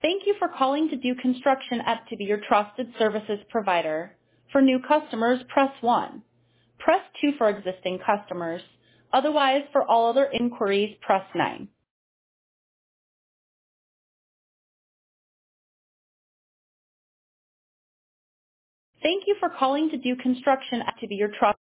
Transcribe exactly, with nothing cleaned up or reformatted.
Thank you for calling to do construction at to be your trusted services provider. For new customers, press one. Press two for existing customers. Otherwise, for all other inquiries, press nine. Thank you for calling to do construction at to be your trusted